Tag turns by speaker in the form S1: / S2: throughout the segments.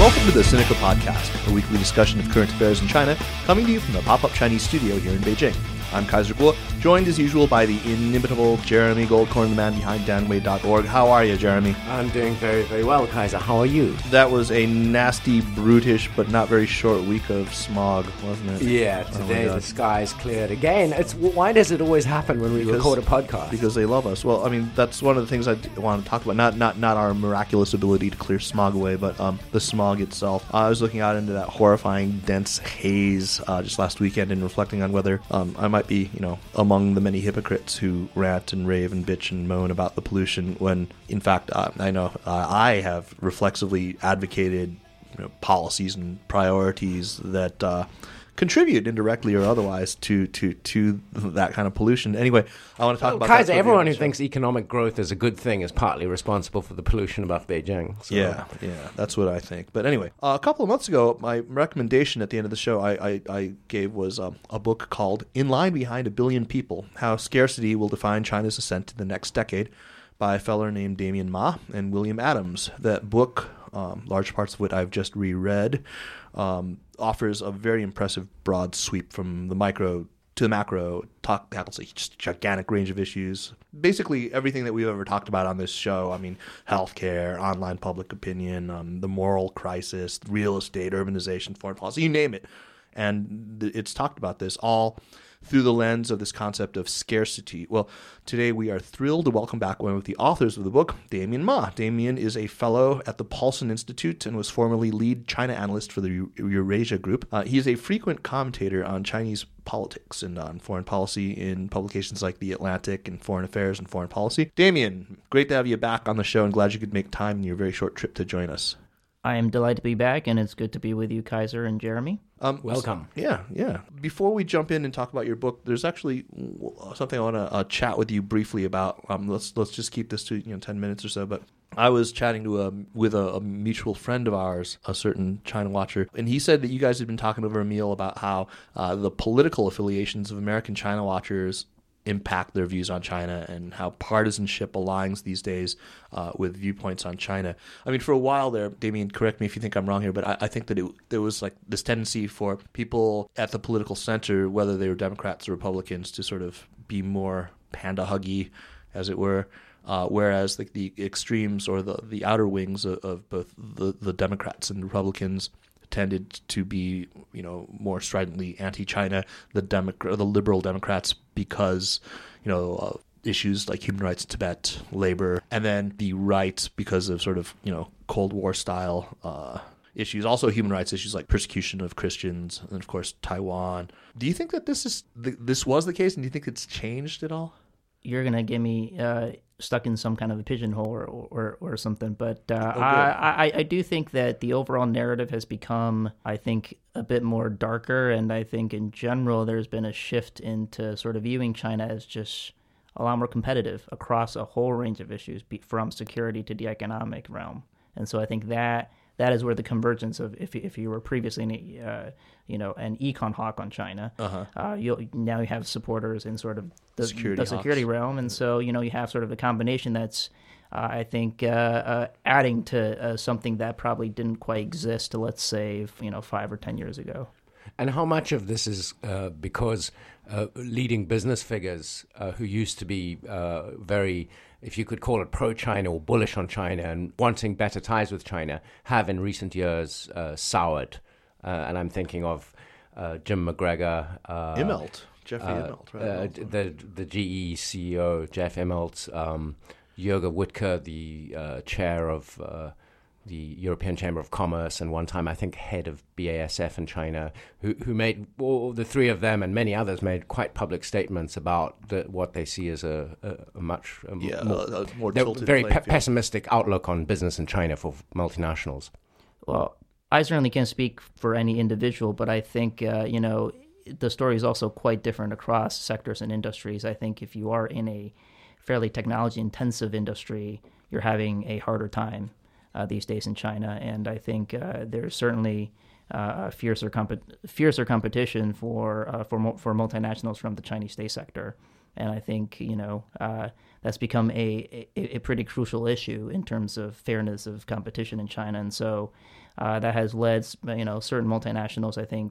S1: Welcome to the Sinica Podcast, a weekly discussion of current affairs in China, coming to you from the Pop-Up Chinese studio here in Beijing. I'm Kaiser Kuo, joined as usual by the inimitable Jeremy Goldkorn, the man behind danwei.org. How are you, Jeremy?
S2: I'm doing very, very well, Kaiser. How are you?
S1: That was a nasty, brutish, but not very short week of smog, wasn't it?
S2: Yeah, today the skies cleared again. Why does it always happen when we record a podcast?
S1: Because they love us. Well, I mean, that's one of the things I want to talk about. Not our miraculous ability to clear smog away, but the smog itself. I was looking out into that horrifying, dense haze just last weekend and reflecting on whether I might be, among the many hypocrites who rant and rave and bitch and moan about the pollution when, in fact, I know I have reflexively advocated policies and priorities that contribute indirectly or otherwise to that kind of pollution. Anyway, I want to talk about
S2: Kaiser, everyone who thinks economic growth is a good thing is partly responsible for the pollution above Beijing. So.
S1: Yeah, that's what I think. But anyway, a couple of months ago, my recommendation at the end of the show I gave was a book called In Line Behind a Billion People, How Scarcity Will Define China's Ascent to the Next Decade, by a fellow named Damien Ma and William Adams. That book, large parts of it I've just reread, offers a very impressive broad sweep from the micro to the macro, tackles a just gigantic range of issues. Basically everything that we've ever talked about on this show. I mean, healthcare, online public opinion, the moral crisis, real estate, urbanization, foreign policy, you name it. And it's talked about this all through the lens of this concept of scarcity. Well, today we are thrilled to welcome back one of the authors of the book, Damien Ma. Damien is a fellow at the Paulson Institute and was formerly lead China analyst for the Eurasia Group. He is a frequent commentator on Chinese politics and on foreign policy in publications like The Atlantic and Foreign Affairs and Foreign Policy. Damien, great to have you back on the show and glad you could make time in your very short trip to join us.
S3: I am delighted to be back, and it's good to be with you, Kaiser and Jeremy.
S2: Welcome.
S1: Yeah. Before we jump in and talk about your book, there's actually something I want to chat with you briefly about. Let's just keep this to 10 minutes or so. But I was chatting with a mutual friend of ours, a certain China watcher, and he said that you guys had been talking over a meal about how the political affiliations of American China watchers impact their views on China and how partisanship aligns these days with viewpoints on China. I mean, for a while there, Damien, correct me if you think I'm wrong here, but I think that there was like this tendency for people at the political center, whether they were Democrats or Republicans, to sort of be more panda-huggy, as it were, whereas like the extremes or the outer wings of both the Democrats and Republicans tended to be, more stridently anti-China, the liberal Democrats because, issues like human rights in Tibet, labor, and then the right because of sort of, Cold War style issues, also human rights issues like persecution of Christians, and of course Taiwan. Do you think that this was the case, and do you think it's changed at all?
S3: You're gonna get me stuck in some kind of a pigeonhole or something, but I do think that the overall narrative has become, I think, a bit more darker, and I think in general there's been a shift into sort of viewing China as just a lot more competitive across a whole range of issues, from security to the economic realm. And so I think that is where the convergence of, if you were previously an econ hawk on China, now you have supporters in sort of the security realm, and so you have sort of a combination that's I think adding to something that probably didn't quite exist, let's say 5 or 10 years ago.
S2: And how much of this is because leading business figures who used to be very, if you could call it pro-China or bullish on China and wanting better ties with China, have in recent years soured? And I'm thinking of Jim McGregor.
S1: Jeffrey Immelt, right?
S2: The GE CEO, Jeff Immelt, Jürgen Wuttke, the chair of the European Chamber of Commerce, and one time I think head of BASF in China, who made, the three of them and many others made quite public statements about what they see as a much more tilted, very pessimistic outlook on business in China for multinationals.
S3: Well, I certainly can't speak for any individual, but I think the story is also quite different across sectors and industries. I think if you are in a fairly technology-intensive industry, you're having a harder time these days in China, and I think there's certainly fiercer competition for multinationals from the Chinese state sector. And I think, that's become a pretty crucial issue in terms of fairness of competition in China. And so that has led, certain multinationals, I think,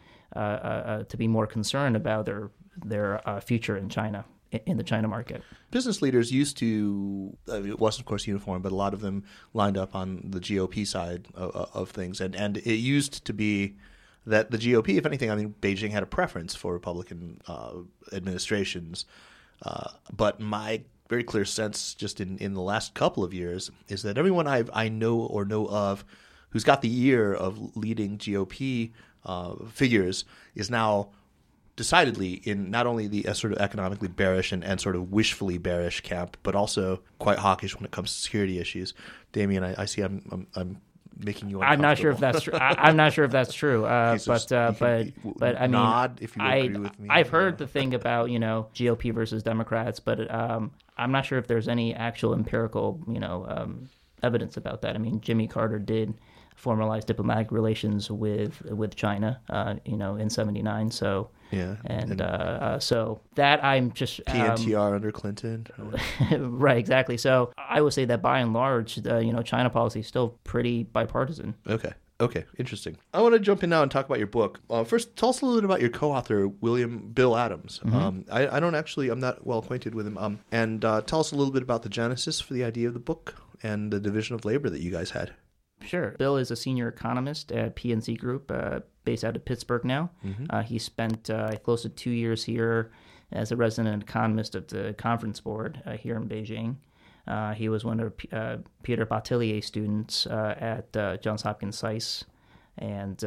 S3: to be more concerned about their future in China, in the China market.
S1: Business leaders used to, it wasn't, of course, uniform, but a lot of them lined up on the GOP side of things. And it used to be that the GOP, if anything, I mean, Beijing had a preference for Republican administrations. But my very clear sense just in the last couple of years is that everyone I know or know of who's got the ear of leading GOP figures is now decidedly in not only the sort of economically bearish and sort of wishfully bearish camp, but also quite hawkish when it comes to security issues. Damien, I see I'm making you uncomfortable.
S3: I'm not sure if that's true. I'm not sure if that's true. But I mean,
S1: nod if you agree with me.
S3: I've heard the thing about GOP versus Democrats, but I'm not sure if there's any actual empirical evidence about that. I mean, Jimmy Carter did formalize diplomatic relations with China, in '79. So
S1: yeah,
S3: and so that I'm just
S1: PNTR under Clinton,
S3: right? Exactly. So I would say that by and large, China policy is still pretty bipartisan.
S1: Okay, interesting. I want to jump in now and talk about your book. First, tell us a little bit about your co-author, Bill Adams.
S3: Mm-hmm.
S1: I'm not well acquainted with him. And tell us a little bit about the genesis for the idea of the book and the division of labor that you guys had.
S3: Sure. Bill is a senior economist at PNC Group, based out of Pittsburgh now. Mm-hmm. He spent close to 2 years here as a resident economist of the Conference Board here in Beijing. He was one of Peter Botilier's students at Johns Hopkins SAIS. And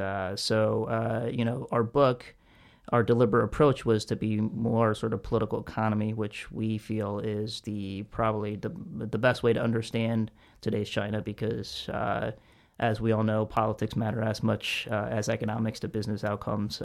S3: our book, our deliberate approach was to be more sort of political economy, which we feel is probably the best way to understand today's China, because as we all know, politics matter as much as economics to business outcomes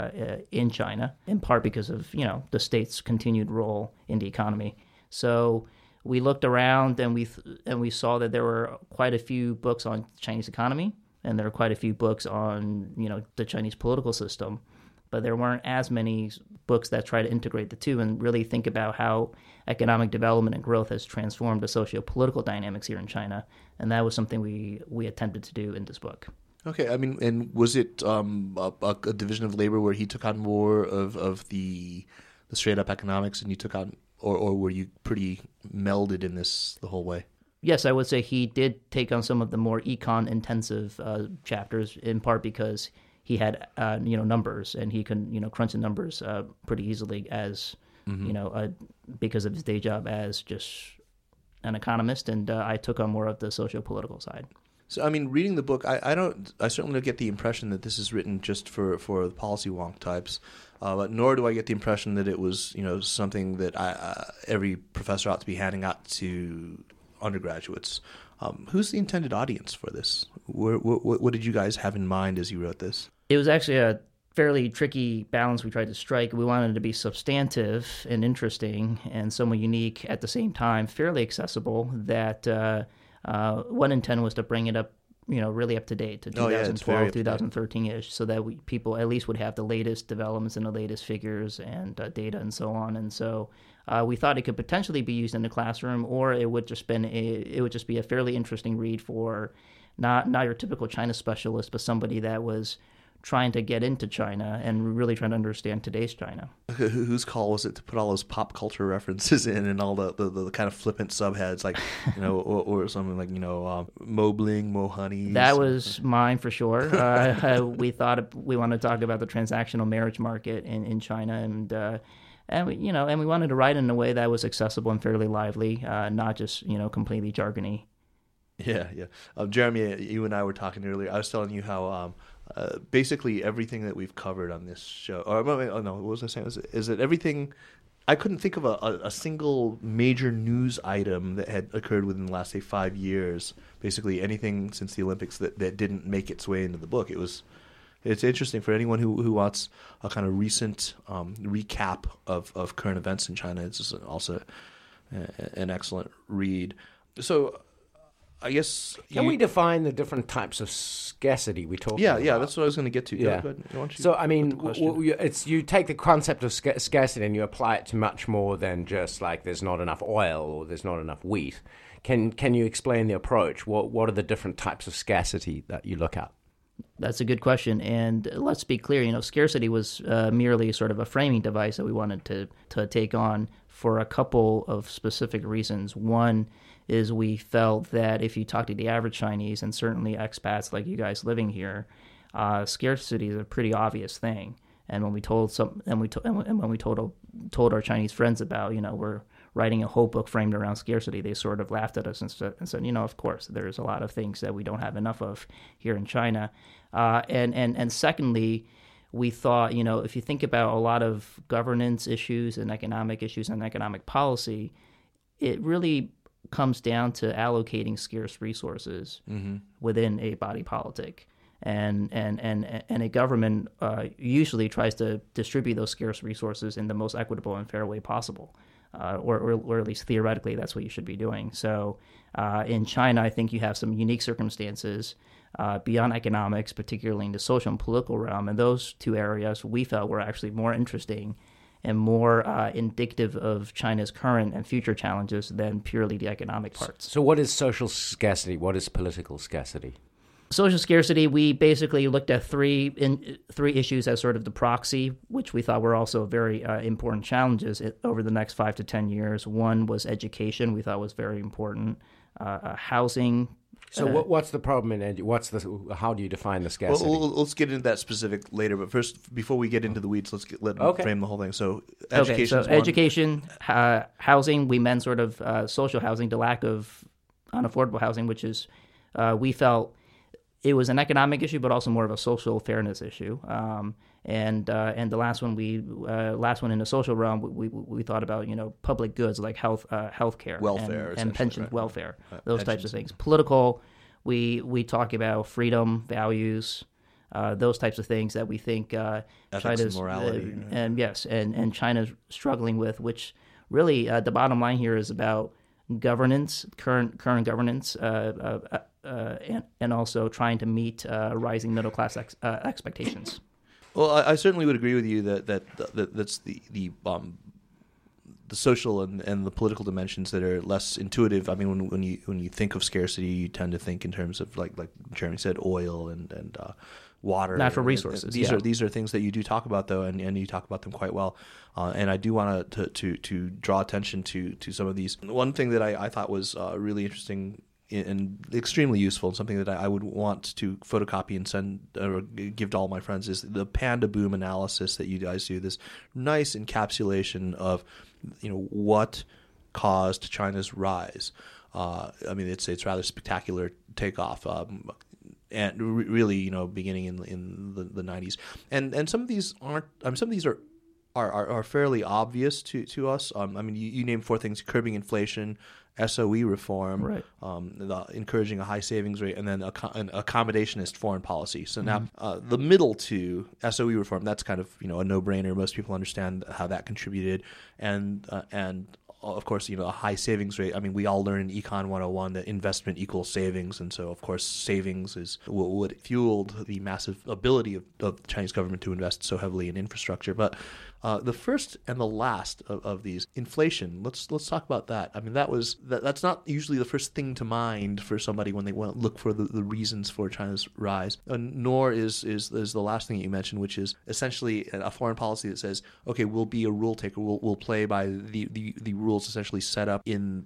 S3: in China, in part because of the state's continued role in the economy. So we looked around and we saw that there were quite a few books on Chinese economy, and there were quite a few books on the Chinese political system. But there weren't as many books that try to integrate the two and really think about how economic development and growth has transformed the socio-political dynamics here in China. And that was something we attempted to do in this book.
S1: Okay, I mean, and was it a division of labor where he took on more of the straight-up economics and you took on, or were you pretty melded in this the whole way?
S3: Yes, I would say he did take on some of the more econ-intensive chapters, in part because he had numbers, and he can crunch the numbers pretty easily as because of his day job as just an economist, and I took on more of the socio-political side.
S1: So I mean, reading the book, I certainly don't get the impression that this is written just for the policy wonk types, but nor do I get the impression that it was something that every professor ought to be handing out to undergraduates. Who's the intended audience for this? What did you guys have in mind as you wrote this?
S3: It was actually a fairly tricky balance we tried to strike. We wanted it to be substantive and interesting and somewhat unique at the same time, fairly accessible. That one intent was to bring it up, really up to date to 2012, 2013-ish, so that people at least would have the latest developments and the latest figures and data and so on. And so we thought it could potentially be used in the classroom, or it would just be a fairly interesting read for not your typical China specialist, but somebody that was trying to get into China and really trying to understand today's China.
S1: Whose call was it to put all those pop culture references in and all the kind of flippant subheads, like or something like Mo Bling, Mo Honey?
S3: That was mine for sure. We thought we wanted to talk about the transactional marriage market in China, and we wanted to write in a way that was accessible and fairly lively, not just completely jargony.
S1: Yeah. Jeremy, you and I were talking earlier. I was telling you how basically everything that we've covered on this show, what was I saying? Is that everything? I couldn't think of a single major news item that had occurred within the last, say, 5 years. Basically anything since the Olympics that didn't make its way into the book. It's interesting for anyone who wants a kind of recent recap of current events in China. It's also an excellent read. So I guess
S2: Can we define the different types of scarcity we talk about?
S1: Yeah, that's what I was going to get to.
S2: Yeah.
S1: Go ahead. Why don't you
S2: So, I mean,
S1: put the question?
S2: it's you take the concept of scarcity and you apply it to much more than just like there's not enough oil or there's not enough wheat. Can you explain the approach? What are the different types of scarcity that you look at?
S3: That's a good question, and let's be clear. Scarcity was merely sort of a framing device that we wanted to take on for a couple of specific reasons. One is we felt that if you talk to the average Chinese, and certainly expats like you guys living here, scarcity is a pretty obvious thing. And when we told told our Chinese friends about, we're writing a whole book framed around scarcity, they sort of laughed at us and said, of course, there's a lot of things that we don't have enough of here in China. And secondly, we thought, if you think about a lot of governance issues and economic policy, it really comes down to allocating scarce resources within a body politic. And a government usually tries to distribute those scarce resources in the most equitable and fair way possible, or at least theoretically that's what you should be doing. So in China, I think you have some unique circumstances beyond economics, particularly in the social and political realm, and those two areas we felt were actually more interesting and more indicative of China's current and future challenges than purely the economic parts.
S2: So what is social scarcity? What is political scarcity?
S3: Social scarcity, we basically looked at three issues as sort of the proxy, which we thought were also very important challenges over the next 5 to 10 years. One was education, we thought was very important. Housing.
S2: So what's the problem in how do you define the scarcity?
S1: Well, let's get into that specific later. But first, before we get into the weeds, let me frame the whole thing. So
S3: education, housing, we meant sort of social housing, the lack of unaffordable housing, which is we felt it was an economic issue, but also more of a social fairness issue. And the last one in the social realm, we thought about public goods like healthcare,
S1: welfare,
S3: and pensions,
S1: right?
S3: Welfare, those types of things. Political, we talk about freedom, values, those types of things that we think China's
S1: and morality,
S3: and China's struggling with, which really the bottom line here is about governance, current governance, and also trying to meet rising middle class expectations.
S1: Well, I certainly would agree with you that's the social and the political dimensions that are less intuitive. I mean, when you think of scarcity, you tend to think in terms of like Jeremy said, oil and water,
S3: natural resources.
S1: These are things that you do talk about though, and you talk about them quite well. And I do want to draw attention to some of these. One thing that I thought was really interesting and extremely useful, and something that I would want to photocopy and send or give to all my friends, is the panda boom analysis that you guys do. This nice encapsulation of what caused China's rise. I mean, it's rather spectacular takeoff. And really, beginning in the 90s, and some of these aren't. Some of these are fairly obvious to us. I mean, you named 4 things: curbing inflation, SOE reform,
S3: right.
S1: Encouraging a high savings rate, and then an accommodationist foreign policy. So now the middle two, SOE reform, that's kind of a no-brainer. Most people understand how that contributed, and of course, a high savings rate. I mean, we all learn in Econ 101 that investment equals savings, and so of course savings is what fueled the massive ability of the Chinese government to invest so heavily in infrastructure. But the first and the last of these, inflation. Let's talk about that. I mean, that's not usually the first thing to mind for somebody when they want to look for the reasons for China's rise. Nor is the last thing you mentioned, which is essentially a foreign policy that says, okay, we'll be a rule taker. We'll play by the rules essentially set up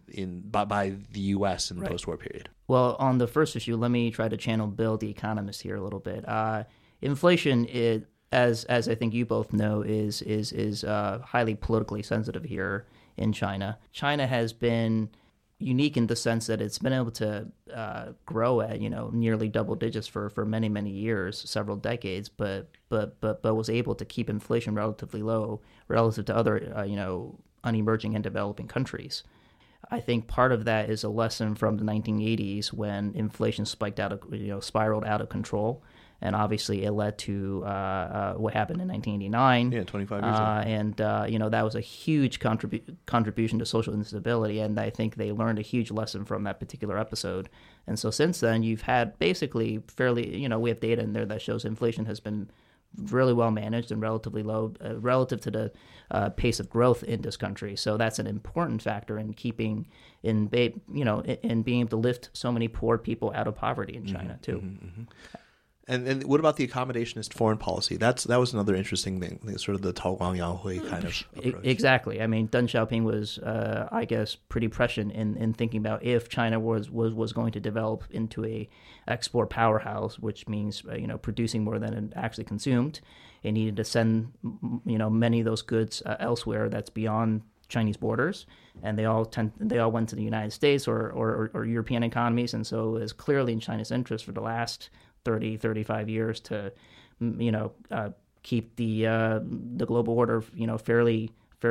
S1: by the U.S. in the post-war period.
S3: Well, on the first issue, let me try to channel Bill, the economist, here a little bit. Inflation is, as I think you both know, is highly politically sensitive here in China. China has been unique in the sense that it's been able to grow at nearly double digits for many years, several decades, but was able to keep inflation relatively low relative to other unemerging and developing countries. I think part of that is a lesson from the 1980s when inflation spiraled out of control. And obviously, it led to what happened in 1989.
S1: Yeah, 25 years ago.
S3: And that was a huge contribution to social instability. And I think they learned a huge lesson from that particular episode. And so since then, you've had basically fairly, we have data in there that shows inflation has been really well managed and relatively low relative to the pace of growth in this country. So that's an important factor in keeping in being able to lift so many poor people out of poverty in China too.
S1: And what about the accommodationist foreign policy? That was another interesting thing, sort of the Tao Guang Yang Hui kind of approach.
S3: Exactly. I mean, Deng Xiaoping was, I guess, pretty prescient in thinking about if China was going to develop into a export powerhouse, which means producing more than it actually consumed. It needed to send many of those goods elsewhere that's beyond Chinese borders, and they all went to the United States or European economies, and so it was clearly in China's interest for the last 30, 35 years to, keep the global order, fairly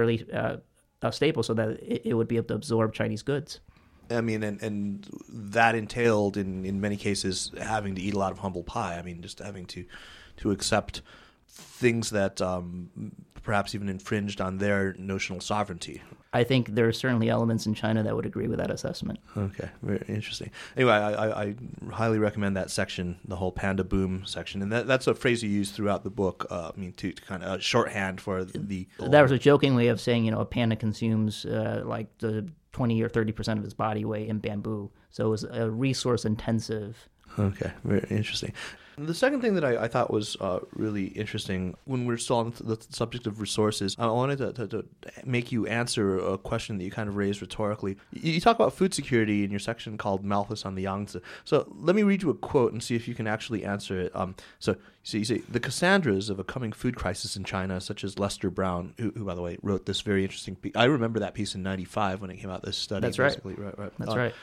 S3: stable, so that it would be able to absorb Chinese goods.
S1: I mean, and that entailed in many cases having to eat a lot of humble pie. I mean, just having to accept things that perhaps even infringed on their notional sovereignty.
S3: I think there are certainly elements in China that would agree with that assessment.
S1: Okay, very interesting. Anyway, I highly recommend that section, the whole panda boom section, and that's a phrase you use throughout the book. To kind of shorthand for the.
S3: That was a joking way of saying a panda consumes like the 20 or 30% of its body weight in bamboo, so it was a resource intensive.
S1: Okay, very interesting. The second thing that I thought was really interesting when we're still on the subject of resources, I wanted to make you answer a question that you kind of raised rhetorically. You talk about food security in your section called Malthus on the Yangtze. So let me read you a quote and see if you can actually answer it. So you say, the Cassandras of a coming food crisis in China, such as Lester Brown, who by the way, wrote this very interesting piece. I remember that piece in 95 when it came out, this study.
S3: That's
S1: basically.
S3: Right. That's right.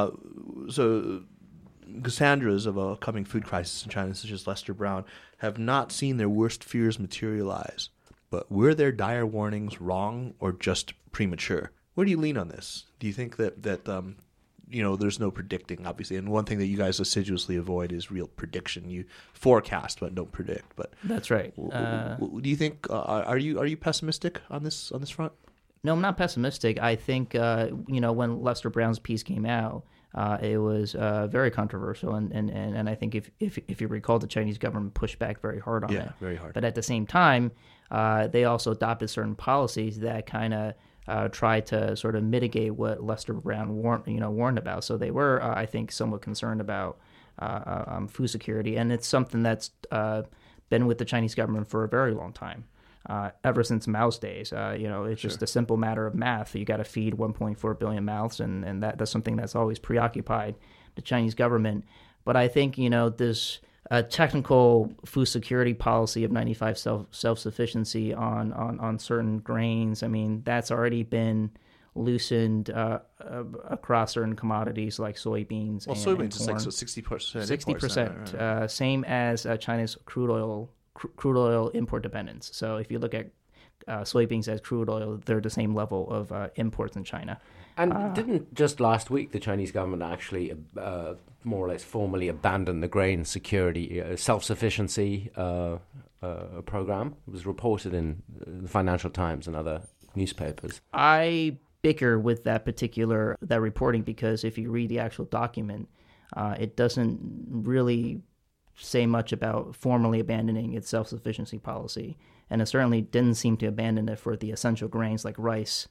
S1: So Cassandras of a coming food crisis in China, such as Lester Brown, have not seen their worst fears materialize. But were their dire warnings wrong or just premature? Where do you lean on this? Do you think that there's no predicting, obviously, and one thing that you guys assiduously avoid is real prediction. You forecast but don't predict. But
S3: that's right.
S1: Do you think are you pessimistic on this front?
S3: No, I'm not pessimistic. I think when Lester Brown's piece came out, it was very controversial, and I think if you recall, the Chinese government pushed back very hard on it.
S1: Yeah, very hard.
S3: But at the same time, they also adopted certain policies that kind of tried to sort of mitigate what Lester Brown warned about. So they were, I think, somewhat concerned about food security, and it's something that's been with the Chinese government for a very long time. Ever since Mao's days, it's just a simple matter of math. You got to feed 1.4 billion mouths, and that's something that's always preoccupied the Chinese government. But I think this technical food security policy of 95 self-sufficiency on certain grains, I mean, that's already been loosened across certain commodities like soybeans.
S1: Well, soybeans is like 60%.
S3: 60%, right? Same as China's crude oil import dependence. So if you look at soybeans as crude oil, they're the same level of imports in China.
S2: And didn't just last week the Chinese government actually more or less formally abandon the grain security self-sufficiency program? It was reported in the Financial Times and other newspapers.
S3: I bicker with that reporting because if you read the actual document, it doesn't really say much about formally abandoning its self-sufficiency policy, and it certainly didn't seem to abandon it for the essential grains like rice.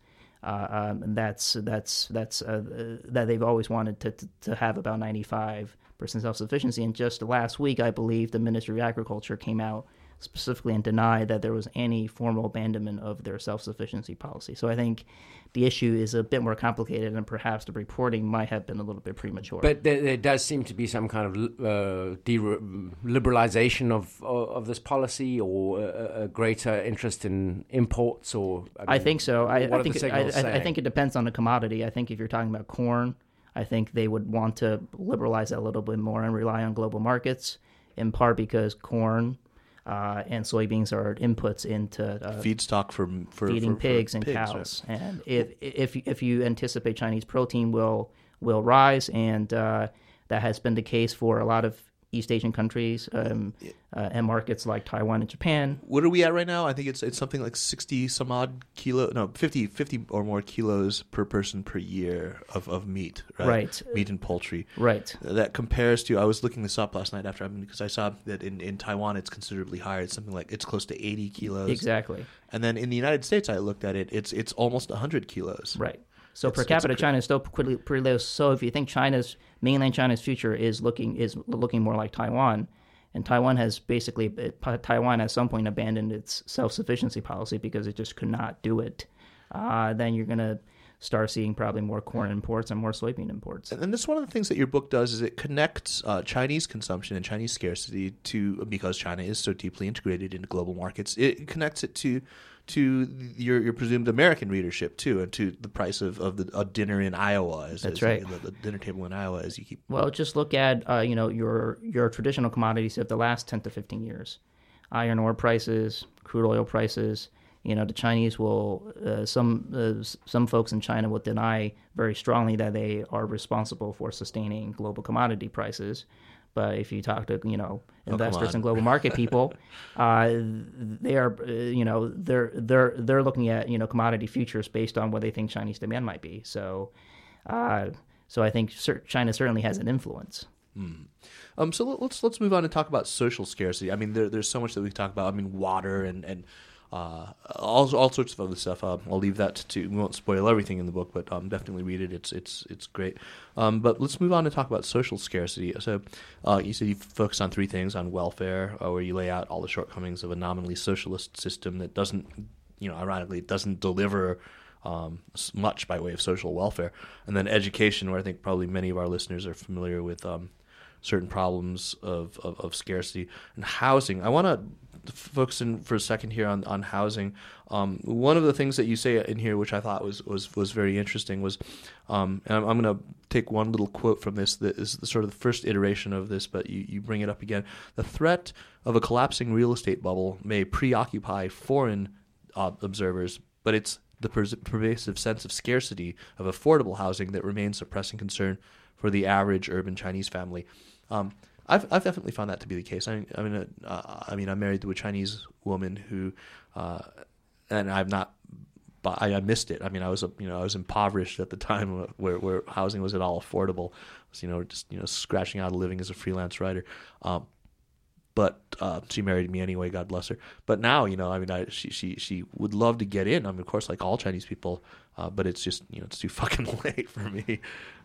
S3: That they've always wanted to have about 95% self-sufficiency. And just last week, I believe the Ministry of Agriculture came out specifically and denied that there was any formal abandonment of their self-sufficiency policy. So I think the issue is a bit more complicated, and perhaps the reporting might have been a little bit premature.
S2: But there does seem to be some kind of liberalization of this policy, or a greater interest in imports, or
S3: I think so. I think it depends on the commodity. I think if you're talking about corn, I think they would want to liberalize that a little bit more and rely on global markets, in part because corn and soybeans are inputs into
S1: feedstock for
S3: feeding pigs and cows. Right. And if you anticipate Chinese protein will rise, and that has been the case for a lot of East Asian countries and markets like Taiwan and Japan.
S1: What are we at right now? I think it's something like 60 some odd kilo, no, 50 or more kilos per person per year of meat, right?
S3: Right.
S1: Meat and poultry.
S3: Right.
S1: That compares to, I was looking this up last night because I saw that in Taiwan it's considerably higher. It's something like, it's close to 80 kilos.
S3: Exactly.
S1: And then in the United States, I looked at it, it's almost 100 kilos.
S3: Right. So per capita, China is still pretty low. So if you think mainland China's future is looking more like Taiwan, and Taiwan has at some point abandoned its self-sufficiency policy because it just could not do it, then you're going to start seeing probably more corn imports and more soybean imports.
S1: And that's one of the things that your book does is it connects Chinese consumption and Chinese scarcity because China is so deeply integrated into global markets, it connects it to your presumed American readership too, and to the price of a dinner in Iowa.
S3: That's right.
S1: The dinner table in Iowa, as you keep.
S3: Well, just look at your traditional commodities of the last 10 to 15 years, iron ore prices, crude oil prices. The Chinese will some folks in China will deny very strongly that they are responsible for sustaining global commodity prices. But if you talk to investors and global market people, they are they're looking at commodity futures based on what they think Chinese demand might be. So I think China certainly has an influence.
S1: So let's move on and talk about social scarcity. I mean, there's so much that we talk about. I mean, water and all sorts of other stuff. I'll leave that to. We won't spoil everything in the book, but definitely read it. It's great. But let's move on to talk about social scarcity. So you said you focus on three things: on welfare, where you lay out all the shortcomings of a nominally socialist system that doesn't, ironically, it doesn't deliver much by way of social welfare, and then education, where I think probably many of our listeners are familiar with certain problems of scarcity, and housing. I want to focus in for a second here on housing. One of the things that you say in here, which I thought was very interesting, was, and I'm going to take one little quote from this that is sort of the first iteration of this, but you bring it up again. The threat of a collapsing real estate bubble may preoccupy foreign observers, but it's the pervasive sense of scarcity of affordable housing that remains a pressing concern for the average urban Chinese family. I've definitely found that to be the case. I'm married to a Chinese woman who, and I missed it. I mean, I was impoverished at the time where housing was at all affordable. I was, just scratching out a living as a freelance writer. But she married me anyway, God bless her. But now, she would love to get in. I mean, of course, like all Chinese people, but it's just, it's too fucking late for me.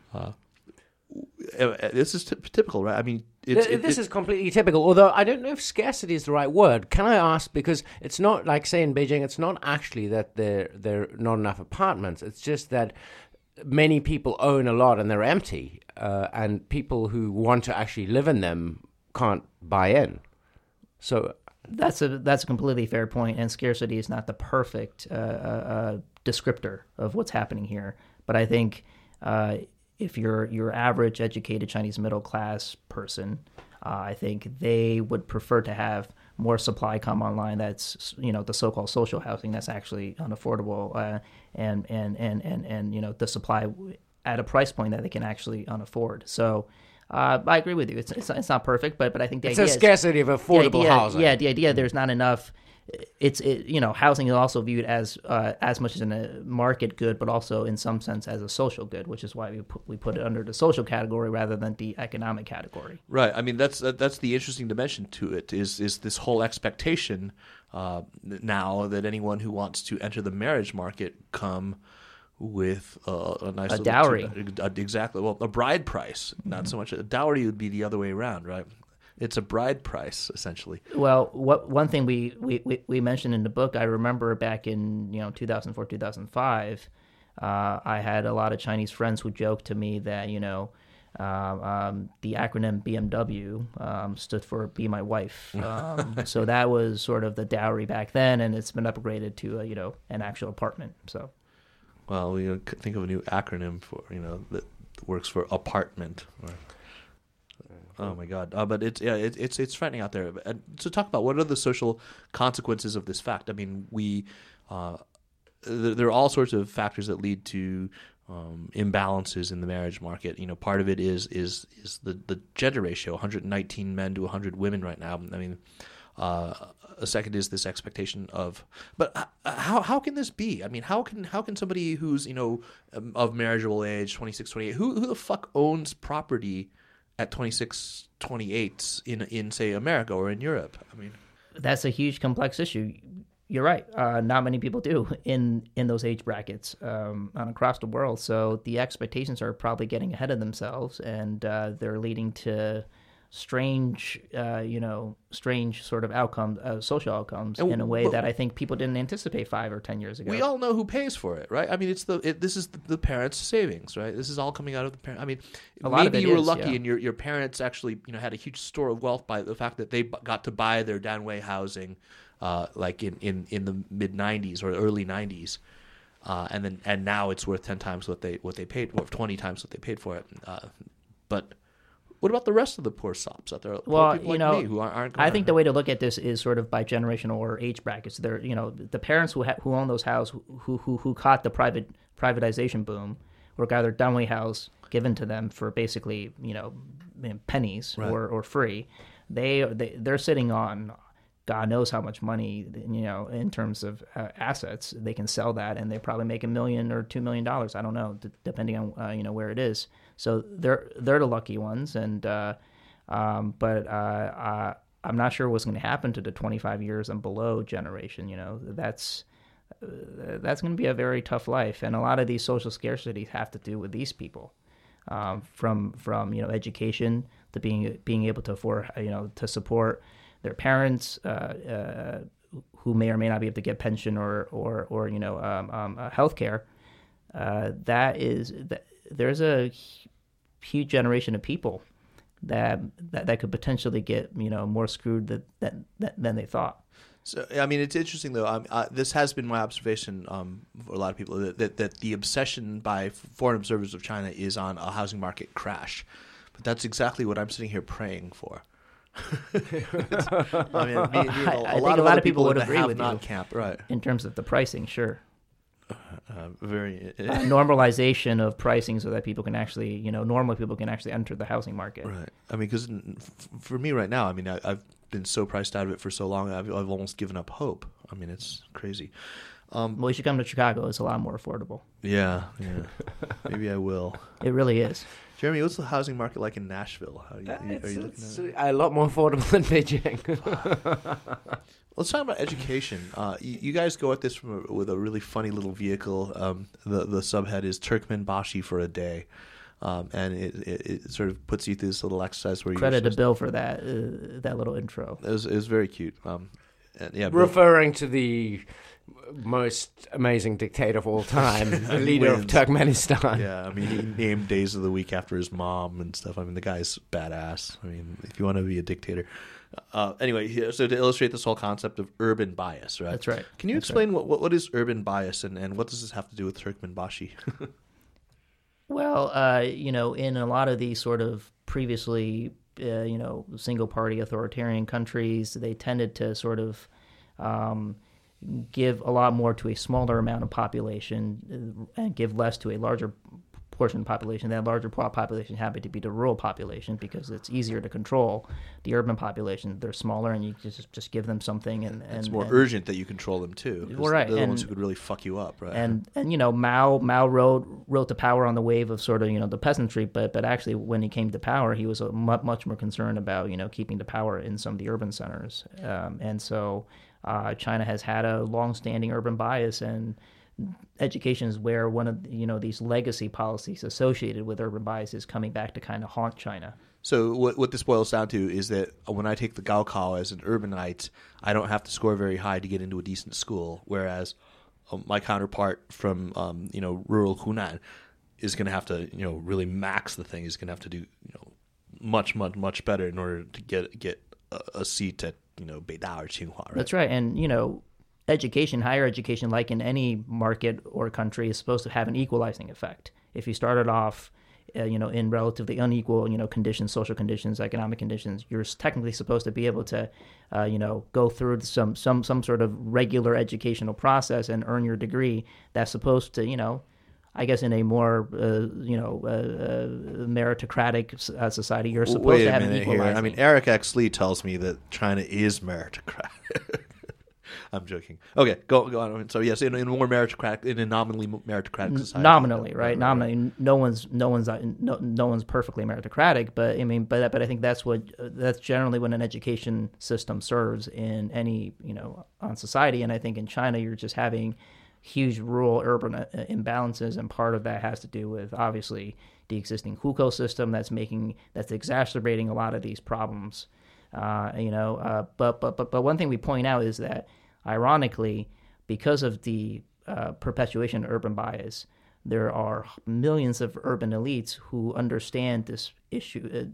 S1: This is typical, right? I mean,
S2: this is completely typical. Although I don't know if scarcity is the right word. Can I ask? Because it's not like, say, in Beijing, it's not actually that there are not enough apartments. It's just that many people own a lot and they're empty, and people who want to actually live in them can't buy in. So
S3: that's a completely fair point. And scarcity is not the perfect descriptor of what's happening here. But I think. If you're your average educated Chinese middle class person, I think they would prefer to have more supply come online. That's the so-called social housing that's actually unaffordable, and the supply at a price point that they can actually unafford. So I agree with you. It's not perfect, but I think the idea
S2: is a scarcity of affordable housing.
S3: Yeah, the idea there's not enough. Housing is also viewed as much as a market good, but also in some sense as a social good, which is why we put it under the social category rather than the economic category.
S1: Right. I mean, that's the interesting dimension to it is this whole expectation now that anyone who wants to enter the marriage market come with a nice
S3: dowry.
S1: Exactly. Well, a bride price, not so much a dowry would be the other way around, right? It's a bride price, essentially.
S3: Well, one thing we mentioned in the book, I remember back in 2004, 2005, I had a lot of Chinese friends who joked to me that the acronym BMW stood for "Be My Wife." So that was sort of the dowry back then, and it's been upgraded to an actual apartment. So,
S1: well, we think of a new acronym for that works for apartment. Oh my God! But it's frightening out there. And to talk about what are the social consequences of this fact. I mean, there are all sorts of factors that lead to imbalances in the marriage market. Part of it is the gender ratio, 119 men to 100 women right now. I mean, a second is this expectation of, but how can this be? I mean, how can somebody who's of marriageable age, 26, 28, who the fuck owns property at 26, 28 in say America or in Europe? I mean,
S3: that's a huge complex issue. You're right. Not many people do in those age brackets across the world. So the expectations are probably getting ahead of themselves, and they're leading to strange sort of outcomes, social outcomes, in a way that I think people didn't anticipate 5 or 10 years ago.
S1: We all know who pays for it, right? I mean, this is the parents' savings, right? This is all coming out of the parent. I mean, maybe you were lucky and your parents actually had a huge store of wealth by the fact that they got to buy their Danwei housing. Like in the mid 90s or early 90s, and now it's worth 10 times what they paid, or 20 times what they paid for it. But what about the rest of the poor sops out there?
S3: Well,
S1: poor people like me who aren't.
S3: I think the way to look at this is sort of by generational or age brackets. They're the parents who own those houses who caught the privatization boom, or got their Danwei house given to them for basically pennies, right, or free. They're sitting on God knows how much money, in terms of assets. They can sell that, and they probably make $1 million or $2 million. I don't know, depending on where it is. So they're the lucky ones, and but I'm not sure what's going to happen to the 25 years and below generation. That's going to be a very tough life, and a lot of these social scarcities have to do with these people, from education to being able to afford to support their parents, who may or may not be able to get pension or health care. There's a huge generation of people that could potentially get more screwed than they thought.
S1: So I mean, it's interesting though. This has been my observation for a lot of people that the obsession by foreign observers of China is on a housing market crash, but that's exactly what I'm sitting here praying for. I mean,
S3: I think a lot of people would agree with you.
S1: Camp, right?
S3: In terms of the pricing, sure.
S1: Very
S3: normalization of pricing so that people can actually, normal people can actually enter the housing market.
S1: Right. I mean, because for me right now, I mean, I've been so priced out of it for so long, I've almost given up hope. I mean, it's crazy.
S3: Well, you should come to Chicago. It's a lot more affordable.
S1: Yeah. Maybe I will.
S3: It really is.
S1: Jeremy, what's the housing market like in Nashville? Are you looking at it?
S2: A lot more affordable than Beijing.
S1: Let's talk about education. You guys go at this with a really funny little vehicle. The subhead is Turkmenbashi for a day. And it sort of puts you through this little exercise where you
S3: credit to Bill for that little intro.
S1: It was very cute.
S2: Referring to the most amazing dictator of all time, the leader of Turkmenistan.
S1: Yeah, I mean, he named days of the week after his mom and stuff. I mean, the guy's badass. I mean, if you want to be a dictator. Anyway, so to illustrate this whole concept of urban bias, right?
S3: That's right.
S1: Can you explain what is urban bias and what does this have to do with Turkmenbashi?
S3: Well, in a lot of these sort of previously, single-party authoritarian countries, they tended to sort of give a lot more to a smaller amount of population and give less to a larger portion of the population. That larger population happened to be the rural population because it's easier to control. The urban population, they're smaller, and you just give them something. And
S1: it's more urgent that you control them too.
S3: Right,
S1: they're the ones who could really fuck you up, right?
S3: And Mao rode to power on the wave of sort of the peasantry, but actually when he came to power, he was much more concerned about keeping the power in some of the urban centers, and so China has had a long-standing urban bias, and education is where one of these legacy policies associated with urban bias is coming back to kind of haunt China.
S1: So what this boils down to is that when I take the Gaokao as an urbanite, I don't have to score very high to get into a decent school, whereas my counterpart from rural Hunan is going to have to really max the thing. He's going to have to do much better in order to get a seat at Beida or Tsinghua. Right?
S3: That's right, and education, higher education, like in any market or country, is supposed to have an equalizing effect. If you started off, in relatively unequal, conditions, social conditions, economic conditions, you're technically supposed to be able to, go through some sort of regular educational process and earn your degree. That's supposed to, I guess in a more meritocratic society, you're supposed
S1: Wait
S3: to
S1: a
S3: have an
S1: minute here.
S3: equalizing.
S1: I mean, Eric X. Lee tells me that China is meritocratic. I'm joking. Okay, go on. So yes, in a more meritocratic, in a nominally meritocratic society.
S3: Nominally, right? Nominally, no one's perfectly meritocratic, but I mean, but I think that's generally what an education system serves in any on society, and I think in China you're just having huge rural urban imbalances, and part of that has to do with obviously the existing hukou system that's exacerbating a lot of these problems. But one thing we point out is that, ironically, because of the perpetuation of urban bias, there are millions of urban elites who understand this issue,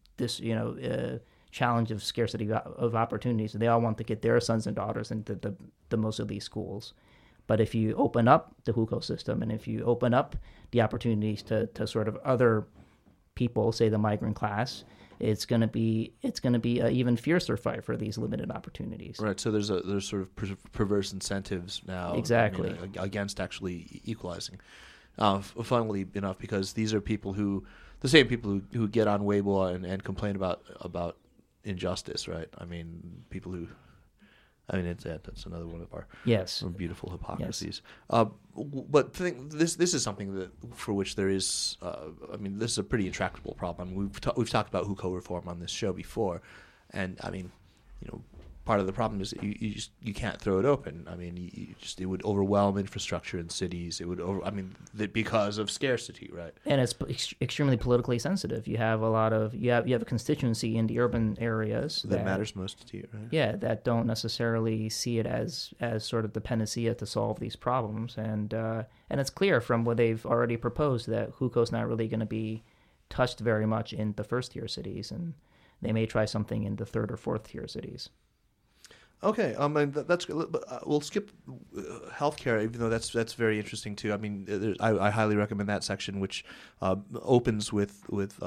S3: challenge of scarcity of opportunities, and they all want to get their sons and daughters into the most elite schools. But if you open up the hukou system, and if you open up the opportunities to sort of other people, say the migrant class, it's going to be an even fiercer fight for these limited opportunities.
S1: Right. So there's sort of perverse incentives now,
S3: exactly,
S1: against actually equalizing. Funnily enough, because these are the same people who get on Weibo and complain about injustice, right? I mean, people who. That's another one of our beautiful hypocrisies. Yes. But this is something for which there is. This is a pretty intractable problem. We've talked about hukou reform on this show before, and part of the problem is that you can't throw it open. I mean, it would overwhelm infrastructure in cities. It would because of scarcity, right?
S3: And it's extremely politically sensitive. You have you have a constituency in the urban areas
S1: that matters most to you, right?
S3: Yeah, that don't necessarily see it as sort of the panacea to solve these problems, and it's clear from what they've already proposed that hukou's not really going to be touched very much in the first tier cities, and they may try something in the third or fourth tier cities.
S1: Okay, that's good. We'll skip healthcare, even though that's very interesting too. I mean, I highly recommend that section, which opens with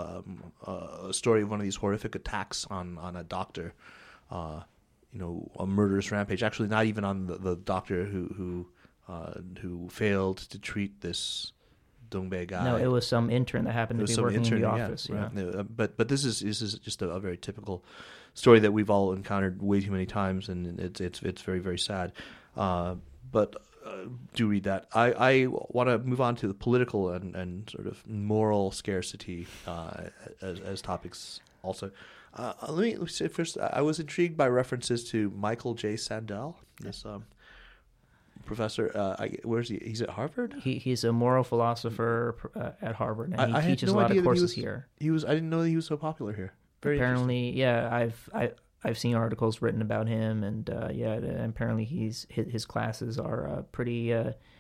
S1: a story of one of these horrific attacks on a doctor, a murderous rampage. Actually, not even on the doctor who failed to treat this Dongbei guy.
S3: No, it was some intern that happened to be working in the office.
S1: Yeah. Right. But this is just a very typical story that we've all encountered way too many times, and it's very, very sad. But do read that. I want to move on to the political and sort of moral scarcity as topics also. Let me say first, I was intrigued by references to Michael J. Sandel, this professor. Where is he? He's at Harvard?
S3: He's a moral philosopher at Harvard, and he teaches a lot of courses here.
S1: I didn't know that he was so popular here.
S3: Apparently, yeah, I've seen articles written about him, and apparently his classes are pretty.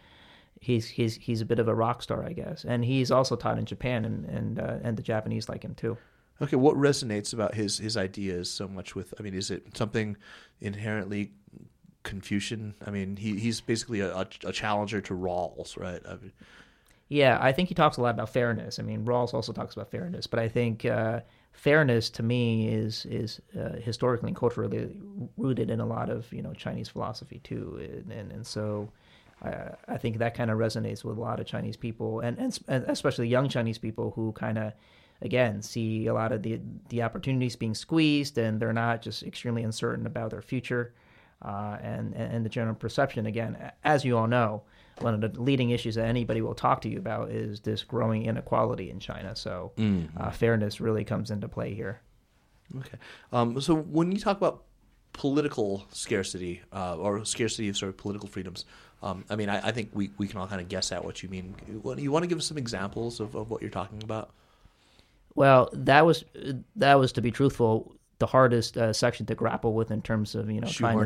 S3: He's a bit of a rock star, I guess, and he's also taught in Japan, and the Japanese like him too.
S1: Okay, what resonates about his ideas so much with? I mean, is it something inherently Confucian? I mean, he's basically a challenger to Rawls, right? I mean,
S3: yeah, I think he talks a lot about fairness. I mean, Rawls also talks about fairness, but I think fairness to me is historically and culturally rooted in a lot of Chinese philosophy too, and so I think that kind of resonates with a lot of Chinese people, and especially young Chinese people who kind of again see a lot of the opportunities being squeezed, and they're not just extremely uncertain about their future, and the general perception, again, as you all know, one of the leading issues that anybody will talk to you about is this growing inequality in China. So fairness really comes into play here.
S1: Okay. So when you talk about political scarcity or scarcity of sort of political freedoms, I think we can all kind of guess at what you mean. You want to give us some examples of what you're talking about?
S3: Well, that was to be truthful, the hardest section to grapple with in terms of trying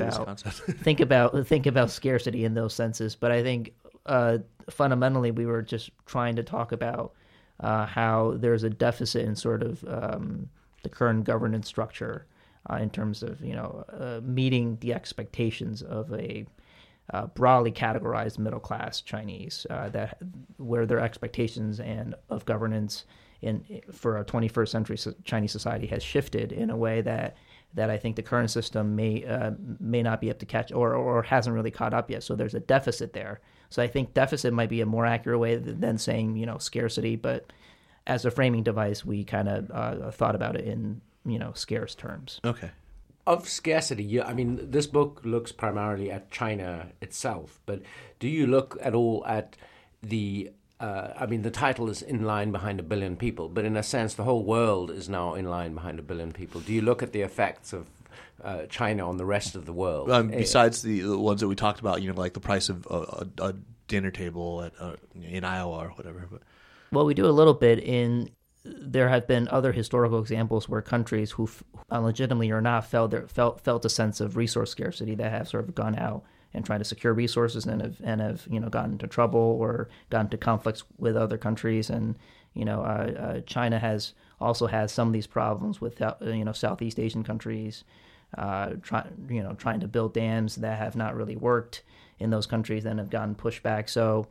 S3: to think about scarcity in those senses. But I think fundamentally we were just trying to talk about how there's a deficit in sort of the current governance structure in terms of meeting the expectations of a broadly categorized middle class Chinese where their expectations and of governance for a 21st century Chinese society has shifted in a way that that I think the current system may not be able to catch or hasn't really caught up yet. So there's a deficit there. So I think deficit might be a more accurate way than saying, scarcity. But as a framing device, we kind of thought about it in, scarce terms.
S1: Okay.
S2: Of scarcity, I mean, this book looks primarily at China itself, but do you look at all at the the title is In Line Behind a Billion People, but in a sense, the whole world is now in line behind a billion people. Do you look at the effects of China on the rest of the world?
S1: Besides the ones that we talked about, like the price of a dinner table in Iowa or whatever. But.
S3: Well, we do a little bit there have been other historical examples where countries who legitimately or not felt a sense of resource scarcity that have sort of gone out and tried to secure resources and have gotten into trouble or gotten into conflicts with other countries. And China has some of these problems with Southeast Asian countries trying to build dams that have not really worked in those countries and have gotten pushed back. So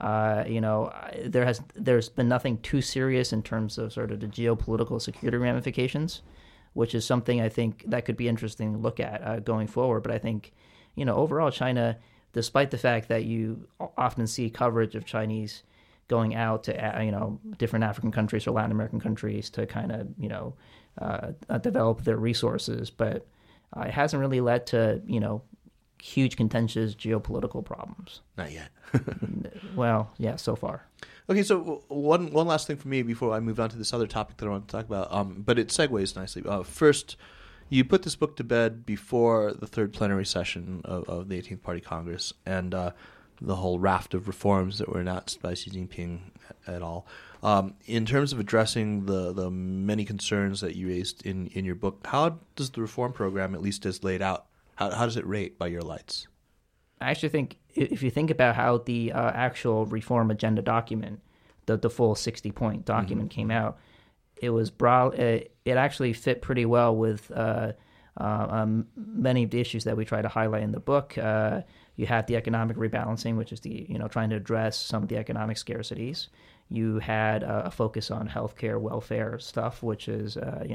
S3: there's been nothing too serious in terms of sort of the geopolitical security ramifications, which is something I think that could be interesting to look at going forward. But I think, overall China, despite the fact that you often see coverage of Chinese going out to, different African countries or Latin American countries to kind of, develop their resources, but it hasn't really led to, huge contentious geopolitical problems.
S1: Not yet.
S3: Well, yeah, so far.
S1: Okay, so one last thing for me before I move on to this other topic that I want to talk about, but it segues nicely. First, you put this book to bed before the third plenary session of the 18th Party Congress and the whole raft of reforms that were announced by Xi Jinping et al. In terms of addressing the many concerns that you raised in your book, how does the reform program, at least as laid out, how does it rate by your lights?
S3: I actually think if you think about how the actual reform agenda document, the full 60-point document came out, it actually fit pretty well with many of the issues that we try to highlight in the book. You had the economic rebalancing, which is trying to address some of the economic scarcities. You had a focus on healthcare, welfare stuff, which is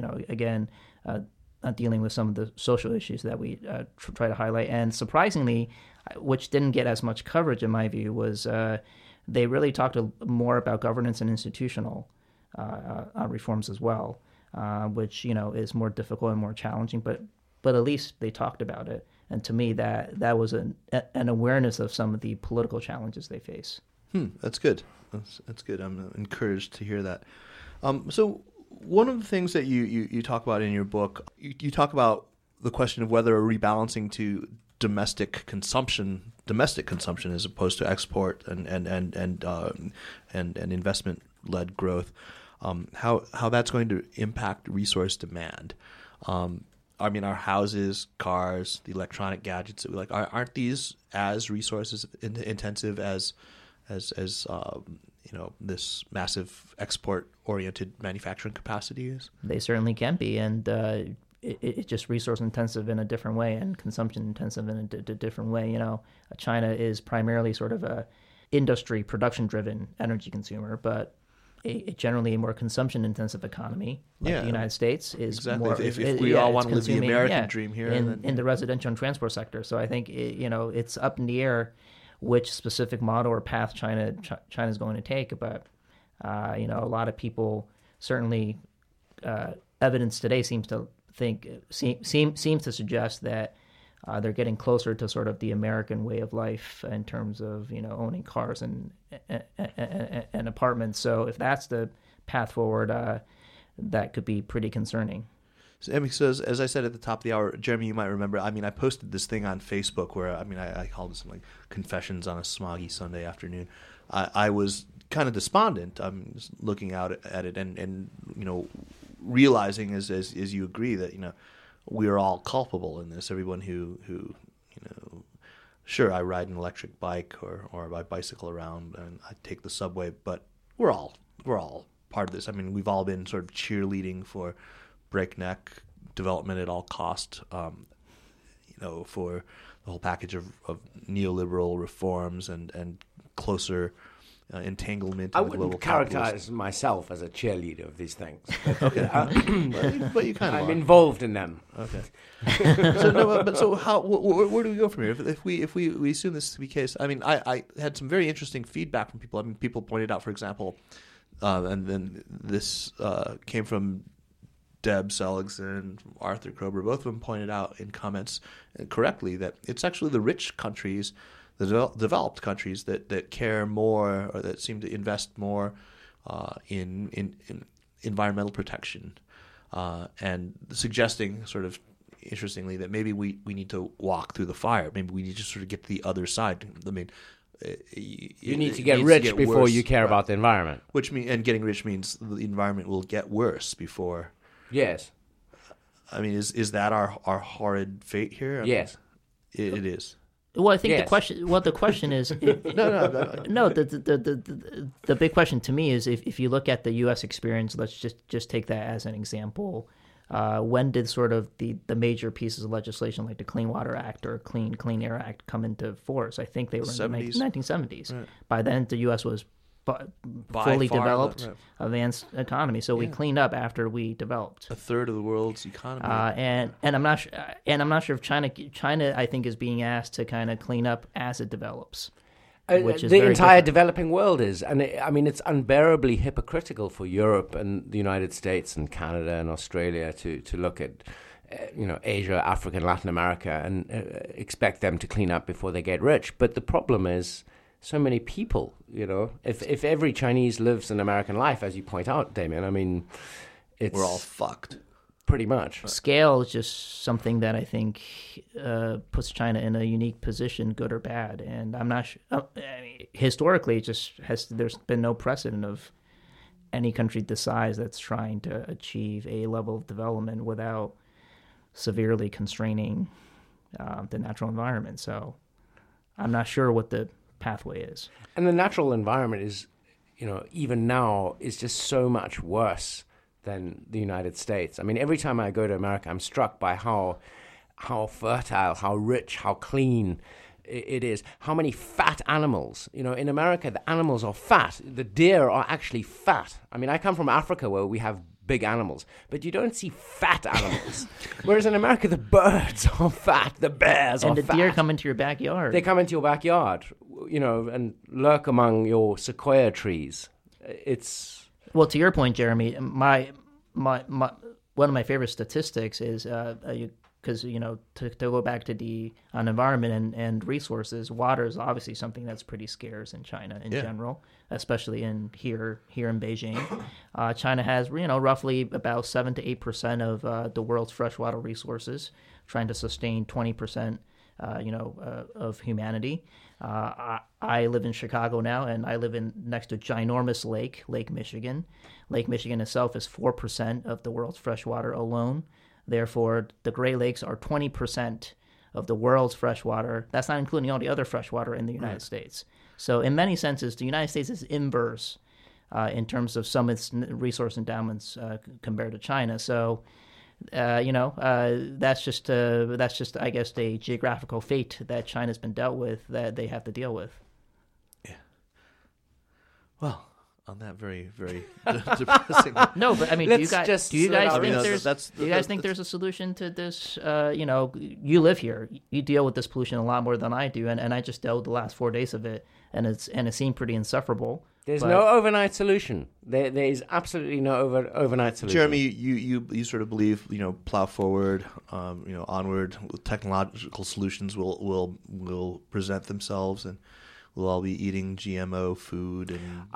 S3: dealing with some of the social issues that we try to highlight. And surprisingly, which didn't get as much coverage in my view, was they really talked more about governance and institutional reforms as well, which is more difficult and more challenging. But at least they talked about it. And to me, that was an awareness of some of the political challenges they face.
S1: That's good. That's good. I'm encouraged to hear that. So one of the things that you talk about in your book, you talk about the question of whether a rebalancing to domestic consumption as opposed to export and investment-led growth, how that's going to impact resource demand. Our houses, cars, the electronic gadgets that we like, aren't these as resources intensive as this massive export-oriented manufacturing capacity is?
S3: They certainly can be, and it's just resource-intensive in a different way and consumption-intensive in a different way. China is primarily sort of a industry, production-driven energy consumer, but generally a more consumption-intensive economy, like the United States, is
S1: exactly.
S3: more.
S1: If we all want to live the American dream here,
S3: in the residential and transport sector, so I think it's up in the air which specific model or path China is going to take. But a lot of people, certainly evidence today seems to suggest that they're getting closer to sort of the American way of life in terms of owning cars and apartments. So if that's the path forward, that could be pretty concerning.
S1: So as I said at the top of the hour, Jeremy, you might remember, I posted this thing on Facebook where, I called it something like Confessions on a Smoggy Sunday Afternoon. I was kind of despondent. I'm just looking out at it and realizing as you agree that, we're all culpable in this. Everyone who sure, I ride an electric bike or I bicycle around and I take the subway, but we're all part of this. We've all been sort of cheerleading for breakneck development at all cost, for the whole package of neoliberal reforms and closer entanglement.
S2: I
S1: in the global
S2: wouldn't characterize
S1: capitalist.
S2: myself as a cheerleader of these things.
S1: Okay, but you kind of
S2: I'm
S1: are.
S2: involved in them.
S1: Okay. So how? Where do we go from here? If we assume this to be the case, I mean, I had some very interesting feedback from people. I mean, people pointed out, for example, and then this came from Deb Seligson, Arthur Krober. Both of them pointed out in comments correctly that it's actually the rich countries, the developed countries that care more or that seem to invest more in environmental protection, and suggesting sort of interestingly that maybe we need to walk through the fire. Maybe we need to sort of get to the other side. I mean,
S2: you need to get rich before
S1: worse,
S2: you care about the environment.
S1: and getting rich means the environment will get worse before.
S2: Yes.
S1: I mean, is that our horrid fate here? I mean,
S2: Yes.
S1: it is.
S3: Well, I think
S2: Yes.
S3: the question is
S1: No.
S3: the big question to me is if you look at the U.S. experience, let's just take that as an example. When did sort of the major pieces of legislation like the Clean Water Act or Clean Air Act come into force? I think they were in the 1970s.
S1: Right.
S3: By then, the U.S. was
S1: By
S3: fully
S1: far,
S3: developed,
S1: right.
S3: advanced economy. So we cleaned up after we developed.
S1: A third of the world's economy.
S3: And I'm not sure if China I think is being asked to kind of clean up as it develops. Which is
S2: the
S3: very
S2: entire
S3: different.
S2: developing world is, and I mean, it's unbearably hypocritical for Europe and the United States and Canada and Australia to look at, Asia, Africa, and Latin America and expect them to clean up before they get rich. But the problem is, so many people. If every Chinese lives an American life, as you point out, Damien, I mean, it's
S1: We're all fucked.
S2: pretty much.
S3: Scale is just something that I think puts China in a unique position, good or bad. And I'm not sure. Historically, there's been no precedent of any country this size that's trying to achieve a level of development without severely constraining the natural environment. So I'm not sure what the pathway is.
S2: And the natural environment is, even now, is just so much worse than the United States. I mean, every time I go to America, I'm struck by how fertile, how rich, how clean it is. How many fat animals. In America, the animals are fat. The deer are actually fat. I mean, I come from Africa where we have big animals, but you don't see fat animals. Whereas in America, the birds are fat, the bears are
S3: And the
S2: fat.
S3: deer come into your backyard.
S2: They come into your backyard, and lurk among your sequoia trees. It's...
S3: Well, to your point, Jeremy, my one of my favorite statistics is because to go back to the environment and resources, water is obviously something that's pretty scarce in China in general, especially here in Beijing. China has roughly about 7 to 8% of the world's freshwater resources, trying to sustain 20%. Of humanity. I live in Chicago now, and I live next to a ginormous Lake Michigan. Lake Michigan itself is 4% of the world's freshwater alone. Therefore, the Great Lakes are 20% of the world's freshwater. That's not including all the other freshwater in the United States. So in many senses, the United States is inverse in terms of some of its resource endowments compared to China. So that's just I guess the geographical fate that China's been dealt with that they have to deal with.
S1: Yeah. Well, on that very, very depressing.
S3: No, but I mean, do you guys think there's a solution to this? You live here, you deal with this pollution a lot more than I do, and I just dealt with the last 4 days of it, and it seemed pretty insufferable.
S2: There's no overnight solution. There is absolutely no overnight solution.
S1: Jeremy, you sort of believe plow forward, onward. Technological solutions will present themselves, and we'll all be eating GMO food.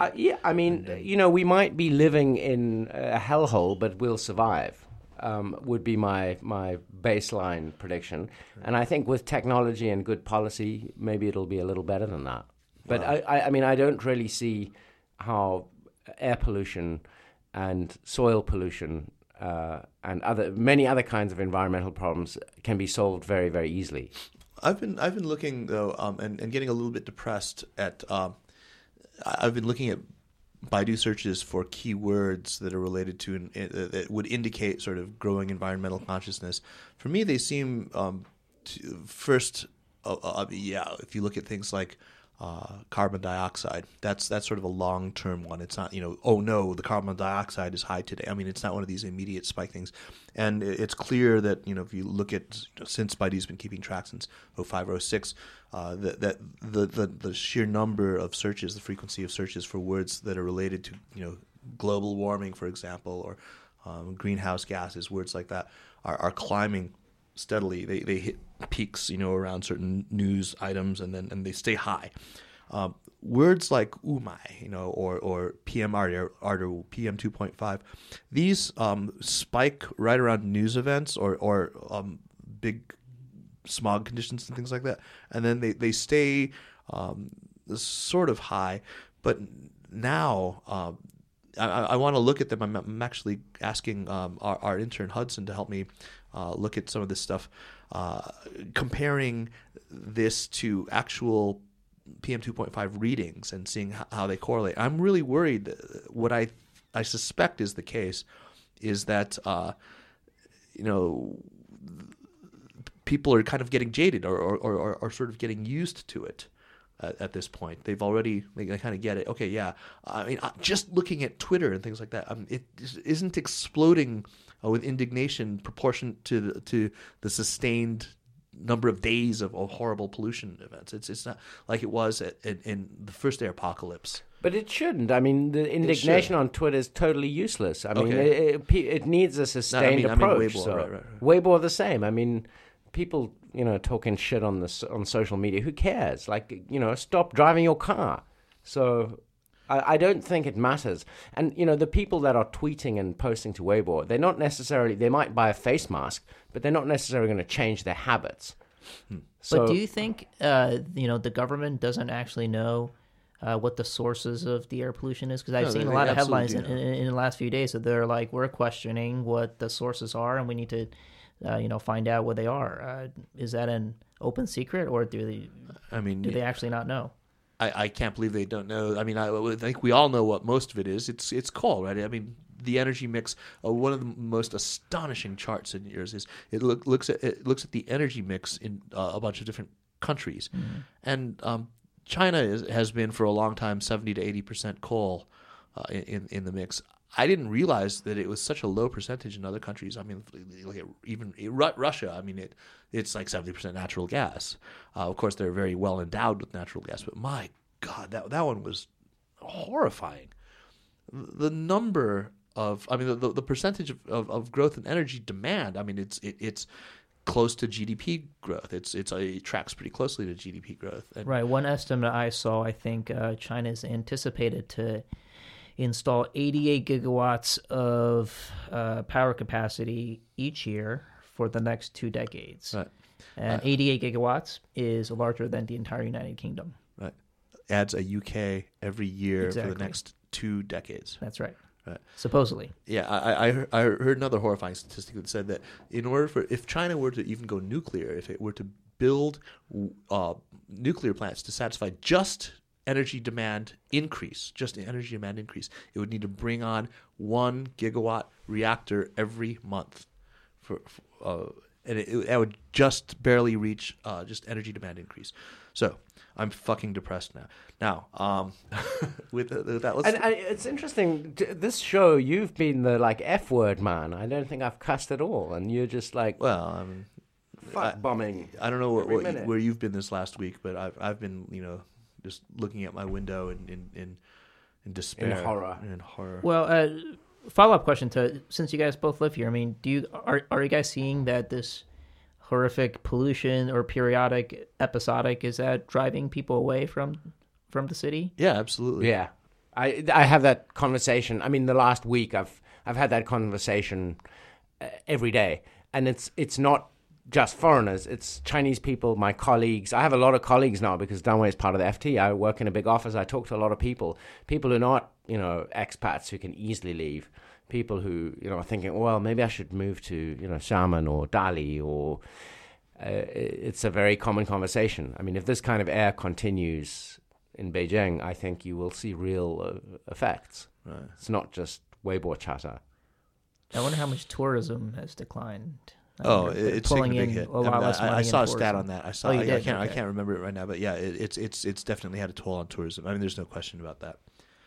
S1: And
S2: we might be living in a hellhole, but we'll survive. Would be my baseline prediction, and I think with technology and good policy, maybe it'll be a little better than that. But I don't really see how air pollution and soil pollution and many other kinds of environmental problems can be solved very, very easily.
S1: I've been looking though, and getting a little bit depressed at. I've been looking at Baidu searches for keywords that are related to that would indicate sort of growing environmental consciousness. For me, they seem first. If you look at things like carbon dioxide. That's sort of a long-term one. It's not, oh no, the carbon dioxide is high today. I mean, it's not one of these immediate spike things. And it's clear that, if you look at, since Baidu's been keeping track since 05 or 06, that the sheer number of searches, the frequency of searches for words that are related to, global warming, for example, or greenhouse gases, words like that, are climbing steadily. They hit peaks, around certain news items, and they stay high. Words like umai, or PM Ardor, PM 2.5, these spike right around news events or big smog conditions and things like that, and then they stay sort of high. But now I want to look at them. I'm actually asking our intern Hudson to help me look at some of this stuff, comparing this to actual PM 2.5 readings and seeing how they correlate. I'm really worried. What I suspect is the case is that people are kind of getting jaded or sort of getting used to it. At this point, they kind of get it. Okay, yeah. I mean, just looking at Twitter and things like that, it isn't exploding with indignation proportionate to the sustained number of days of horrible pollution events. It's not like it was in the first air apocalypse.
S2: But it shouldn't. I mean, the indignation on Twitter is totally useless. I mean, it needs a sustained approach.
S1: Weibo,
S2: so
S1: right.
S2: Weibo the same. I mean, people, talking shit on social media. Who cares? Like, stop driving your car. So I don't think it matters. And, the people that are tweeting and posting to Weibo, they're not necessarily, they might buy a face mask, but they're not necessarily going to change their habits.
S3: So, but do you think, the government doesn't actually know what the sources of the air pollution is? Because I've seen a lot of headlines in the last few days that they're like, we're questioning what the sources are and we need to find out what they are. Is that an open secret, or do they actually not know?
S1: I can't believe they don't know. I mean, I think we all know what most of it is. It's coal, right? I mean, the energy mix. One of the most astonishing charts in years is it looks at the energy mix in a bunch of different countries, and China has been for a long time 70 to 80% coal in the mix. I didn't realize that it was such a low percentage in other countries. I mean, even Russia. I mean, it's like 70% natural gas. Of course, they're very well endowed with natural gas, but my God, that one was horrifying. The number of, I mean, the percentage of growth in energy demand. I mean, it's close to GDP growth. It tracks pretty closely to GDP growth.
S3: Right. One estimate I saw, I think China is anticipated to install 88 gigawatts of power capacity each year for the next 2 decades.
S1: Right.
S3: And 88 gigawatts is larger than the entire United Kingdom.
S1: Right. Adds a UK every year for the next 2 decades.
S3: That's right.
S1: Right.
S3: Supposedly.
S1: Yeah, I heard another horrifying statistic that said that if China were to even go nuclear, if it were to build nuclear plants to satisfy just energy demand increase, it would need to bring on 1 gigawatt reactor every month, and that would just barely reach just energy demand increase. So I'm fucking depressed now. Now, with that, let's.
S2: And it's interesting. This show, you've been the F word man. I don't think I've cussed at all, and you're just like,
S1: well, I mean,
S2: fuck bombing.
S1: I don't know where you've been this last week, but I've been just looking at my window in despair, in horror.
S3: Well, follow-up question since you guys both live here. I mean, are you guys seeing that this horrific pollution or periodic episodic is that driving people away from the city?
S1: Yeah, absolutely.
S2: Yeah, I have that conversation. I mean, the last week I've had that conversation every day, and it's not just foreigners, it's Chinese people, my colleagues. I have a lot of colleagues now because Danwei is part of the FT. I work in a big office. I talk to a lot of people who are not, expats who can easily leave. People who, are thinking, well, maybe I should move to, Xiamen or Dali, or it's a very common conversation. I mean, if this kind of air continues in Beijing, I think you will see real effects. Right. It's not just Weibo chatter.
S3: I wonder how much tourism has declined.
S1: It's
S3: pulling
S1: taken a big
S3: in
S1: hit.
S3: a lot less money.
S1: I saw
S3: in
S1: a stat
S3: tourism.
S1: on that. I can't remember it right now, but yeah, it's definitely had a toll on tourism. I mean, there's no question about that.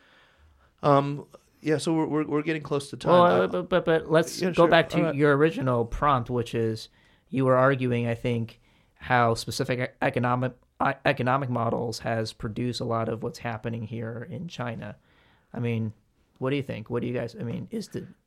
S1: Yeah, so we're getting close to time.
S3: Well, but let's go back to your original prompt, which is you were arguing, I think, how specific economic models has produced a lot of what's happening here in China. I mean, what do you think? What do you guys? I mean, is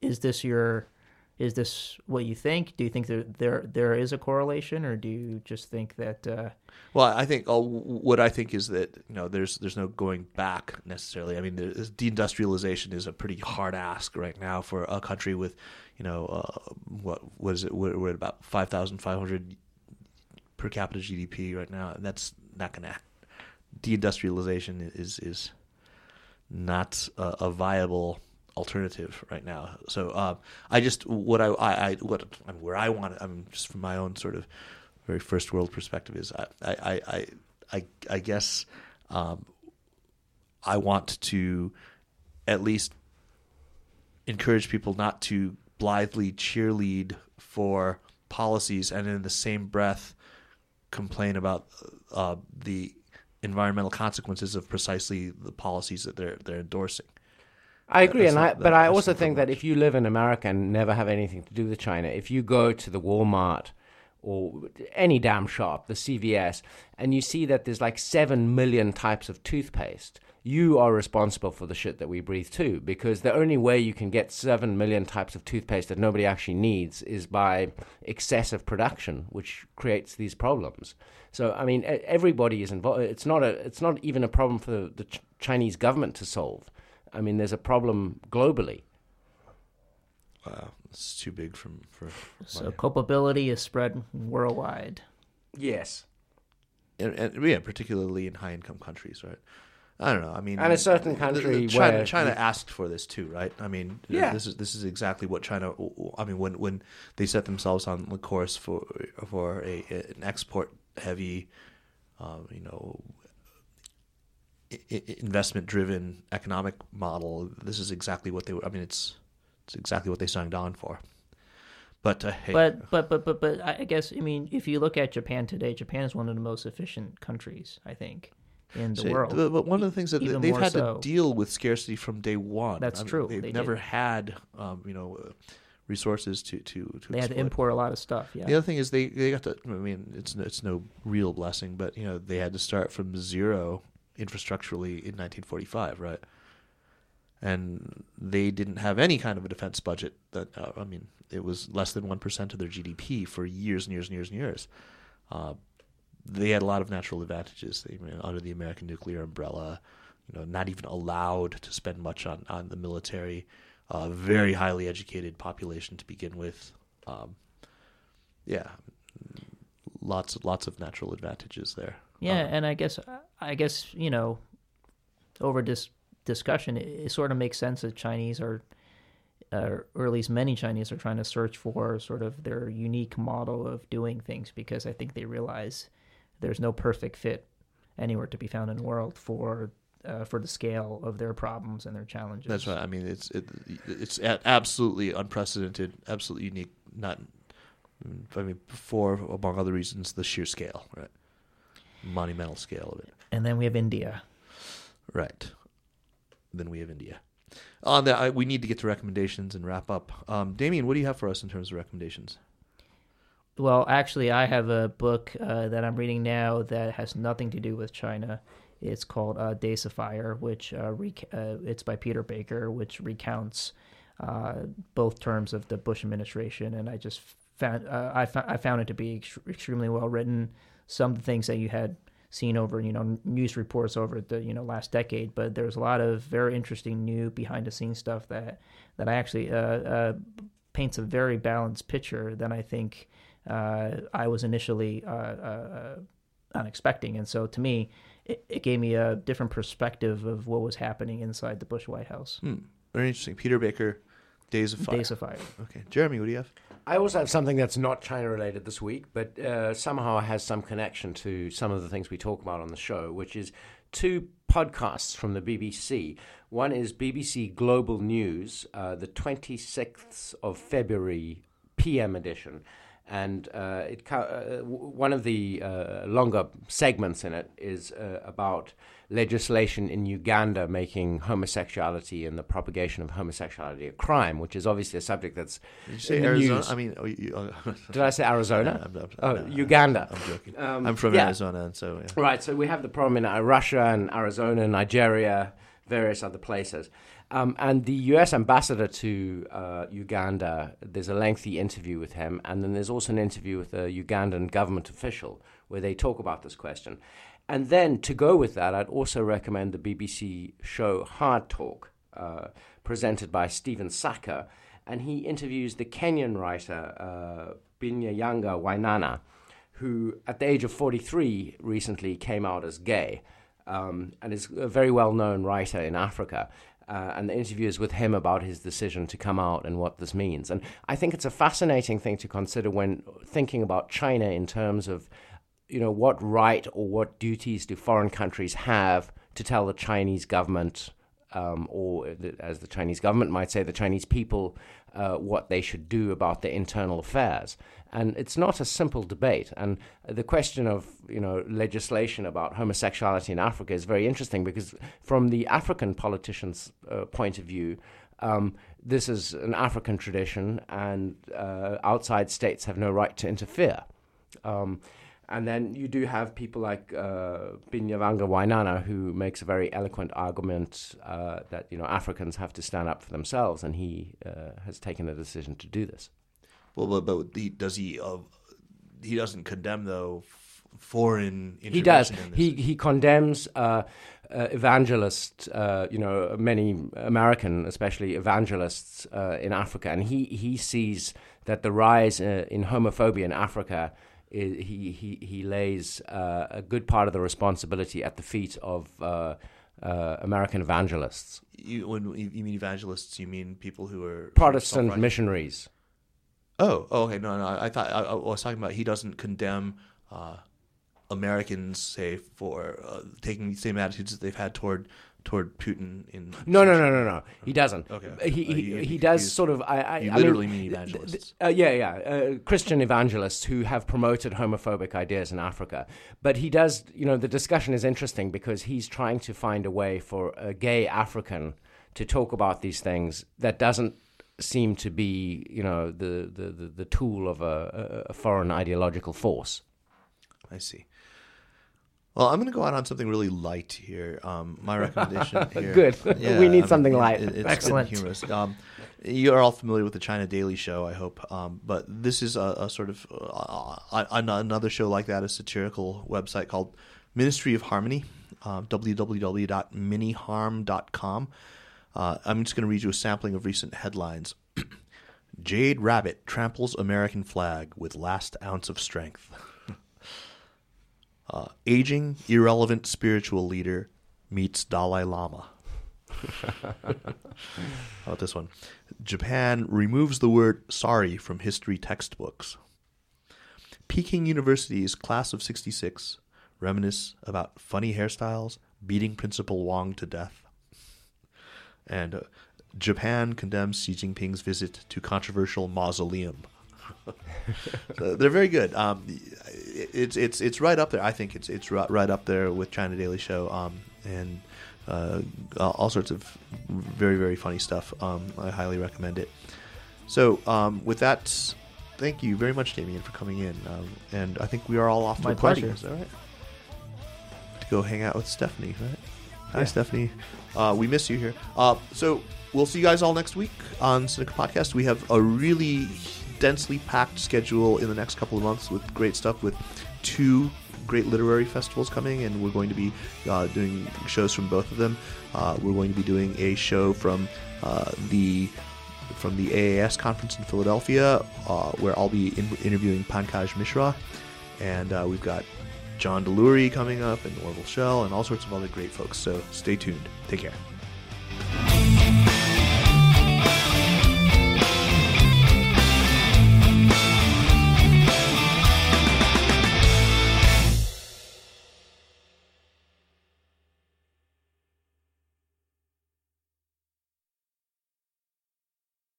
S3: this what you think? Do you think there is a correlation, or do you just think that?
S1: Well, I think what I think is that there's no going back necessarily. I mean, deindustrialization is a pretty hard ask right now for a country with, what is it? We're at about 5,500 per capita GDP right now, and that's not going to. Deindustrialization is not a viable alternative right now. So I just where I want. I'm just from my own sort of very first world perspective is I guess I want to at least encourage people not to blithely cheerlead for policies and in the same breath complain about the environmental consequences of precisely the policies that they're endorsing.
S2: I agree, but I also think that if you live in America and never have anything to do with China, if you go to the Walmart or any damn shop, the CVS, and you see that there's like 7 million types of toothpaste, you are responsible for the shit that we breathe too, because the only way you can get 7 million types of toothpaste that nobody actually needs is by excessive production, which creates these problems. So, I mean, everybody is involved. It's not even a problem for the Chinese government to solve. I mean, there's a problem globally.
S1: Wow, it's too big for.
S3: So culpability is spread worldwide.
S2: Yes,
S1: and yeah, particularly in high-income countries, right? I don't know. I mean,
S2: and a certain country
S1: China asked for this too, right? I mean, this is exactly what China. I mean, when they set themselves on the course for an export-heavy, investment-driven economic model, this is exactly what they were. I mean, it's exactly what they signed on for. But hey.
S3: But I guess, I mean, if you look at Japan today, Japan is one of the most efficient countries, I think, in the world.
S1: But one of the things that they've had to deal with scarcity from day one.
S3: That's true.
S1: They've never had resources to
S3: they had to import a lot of stuff. Yeah.
S1: The other thing is they got to. I mean, it's no real blessing, but they had to start from zero infrastructurally in 1945, right? And they didn't have any kind of a defense budget. That it was less than 1% of their GDP for years and years and years and years. They had a lot of natural advantages. Under the American nuclear umbrella, not even allowed to spend much on the military. Very highly educated population to begin with. Lots of natural advantages there.
S3: Yeah, and I guess over this discussion, it sort of makes sense that Chinese are, or at least many Chinese are trying to search for sort of their unique model of doing things, because I think they realize there's no perfect fit anywhere to be found in the world for the scale of their problems and their challenges.
S1: That's right. I mean, it's absolutely unprecedented, absolutely unique. For among other reasons, the sheer scale, right? Monumental scale of it.
S3: And then we have India.
S1: Right. Then we have India. On that, we need to get to recommendations and wrap up. Damien, what do you have for us in terms of recommendations?
S3: Well, actually, I have a book that I'm reading now that has nothing to do with China. It's called Days of Fire, which it's by Peter Baker, which recounts both terms of the Bush administration, and I just found I found it to be extremely well written. Some of the things that you had seen over news reports over the last decade, but there's a lot of very interesting new behind the scenes stuff that I actually paints a very balanced picture than I think I was initially unexpecting. And so to me, it gave me a different perspective of what was happening inside the Bush White House.
S1: Very interesting. Peter Baker, Days of Fire.
S3: Days of Fire.
S1: Okay. Jeremy, what do you have?
S2: I also have something that's not China-related this week, but somehow has some connection to some of the things we talk about on the show, which is 2 podcasts from the BBC. One is BBC Global News, the 26th of February PM edition, And one of the longer segments in it is about legislation in Uganda making homosexuality and the propagation of homosexuality a crime, which is obviously a subject that's
S1: Did you say
S2: in the
S1: Arizona?
S2: news.
S1: I mean,
S2: Did I say Arizona?
S1: no,
S2: Uganda.
S1: I'm joking. I'm from Arizona, and so yeah.
S2: Right, so we have the problem in Russia and Arizona, Nigeria, various other places. And the U.S. ambassador to Uganda, there's a lengthy interview with him, and then there's also an interview with a Ugandan government official where they talk about this question. And then to go with that, I'd also recommend the BBC show Hard Talk, presented by Stephen Saka, and he interviews the Kenyan writer Binyavanga Wainaina, who at the age of 43 recently came out as gay, and is a very well-known writer in Africa. And the interview is with him about his decision to come out and what this means. And I think it's a fascinating thing to consider when thinking about China in terms of, what right or what duties do foreign countries have to tell the Chinese government, as the Chinese government might say, the Chinese people, what they should do about their internal affairs. And it's not a simple debate. And the question of, legislation about homosexuality in Africa is very interesting because from the African politician's point of view, this is an African tradition and outside states have no right to interfere. And then you do have people like Binyavanga Wainaina, who makes a very eloquent argument that Africans have to stand up for themselves, and he has taken a decision to do this.
S1: Well, but he doesn't condemn though foreign intervention.
S2: He does.
S1: In this.
S2: He condemns evangelists, many American, especially evangelists in Africa, and he sees that the rise in homophobia in Africa. He lays a good part of the responsibility at the feet of American evangelists.
S1: When you mean evangelists, you mean people who are
S2: Protestant missionaries.
S1: Oh, okay. No. I thought I was talking about he doesn't condemn Americans, say, for taking the same attitudes that they've had toward Putin in.
S2: No. He doesn't.
S1: Okay.
S2: He does sort of.
S1: You literally mean evangelists.
S2: Christian evangelists who have promoted homophobic ideas in Africa. But he does. The discussion is interesting because he's trying to find a way for a gay African to talk about these things that doesn't seem to be, the tool of a foreign ideological force.
S1: I see. Well, I'm going to go out on something really light here. My recommendation here.
S2: Good.
S1: Yeah,
S2: we need something light.
S1: It's
S3: excellent.
S1: Humorous. You're all familiar with the China Daily Show, I hope. But this is a sort of another show like that, a satirical website called Ministry of Harmony, www.miniharm.com. I'm just going to read you a sampling of recent headlines. Jade Rabbit tramples American flag with last ounce of strength. Aging, irrelevant spiritual leader meets Dalai Lama. How about this one? Japan removes the word sorry from history textbooks. Peking University's class of 66 reminisce about funny hairstyles, beating Principal Wang to death. And Japan condemns Xi Jinping's visit to controversial mausoleum. So they're very good. It's right up there. I think it's right up there with China Daily Show, and all sorts of very, very funny stuff. I highly recommend it. So with that, thank you very much, Damien, for coming in. And I think we are all off to a party.
S3: pleasure.
S1: Is that right? To go hang out with Stephanie, right? Hi,
S2: Yeah.
S1: Stephanie. We miss you here. So we'll see you guys all next week on Sinica Podcast. We have a really densely packed schedule in the next couple of months with great stuff, with 2 great literary festivals coming, and we're going to be doing shows from both of them. We're going to be doing a show from the AAS conference in Philadelphia, where I'll be interviewing Pankaj Mishra, and we've got John Delury coming up, and Orville Schell, and all sorts of other great folks. So stay tuned. Take care.